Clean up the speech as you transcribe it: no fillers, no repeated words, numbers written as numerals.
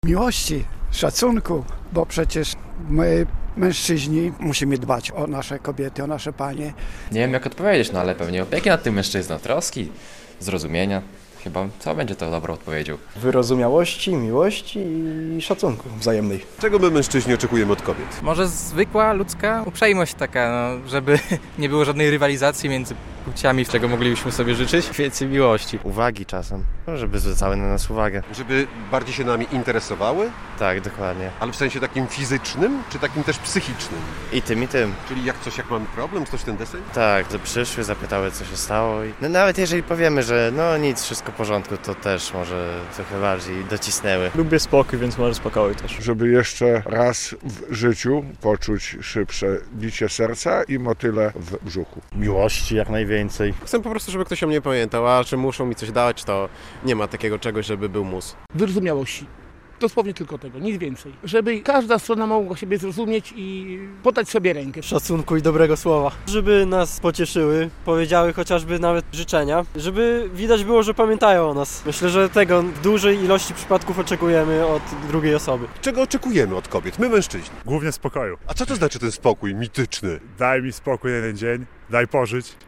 Miłości, szacunku, bo przecież my, mężczyźni, musimy dbać o nasze kobiety, o nasze panie. Nie wiem jak odpowiedzieć, no ale pewnie opieki nad tym mężczyzną, troski, zrozumienia. Chyba co będzie to dobrą odpowiedzią? Wyrozumiałości, miłości i szacunku wzajemnej. Czego my mężczyźni oczekujemy od kobiet? Może zwykła ludzka uprzejmość taka, żeby nie było żadnej rywalizacji między płciami, czego moglibyśmy sobie życzyć. Więcej miłości. Uwagi czasem, żeby zwracały na nas uwagę. Żeby bardziej się nami interesowały, Tak, dokładnie. ale w sensie takim fizycznym, czy takim też psychicznym? I tym, i tym. Czyli jak mamy problem, coś w ten deseń? Tak, że przyszły, zapytały co się stało. No, nawet jeżeli powiemy, że no nic, wszystko w porządku, to też może trochę bardziej docisnęły. Lubię spokój, więc może spokoju też. Żeby jeszcze raz w życiu poczuć szybsze bicie serca i motyle w brzuchu. Miłości jak najwięcej. Chcę po prostu, żeby ktoś o mnie pamiętał, a czy muszą mi coś dać, to nie ma takiego czegoś, żeby był mus. Wyrozumiałości. Dosłownie tylko tego, nic więcej. Żeby każda strona mogła siebie zrozumieć i podać sobie rękę. Szacunku i dobrego słowa. Żeby nas pocieszyły, powiedziały chociażby nawet życzenia, żeby widać było, że pamiętają o nas. Myślę, że tego w dużej ilości przypadków oczekujemy od drugiej osoby. Czego oczekujemy od kobiet, my mężczyźni? Głównie spokoju. A co to znaczy ten spokój mityczny? Daj mi spokój jeden dzień, daj pożyć.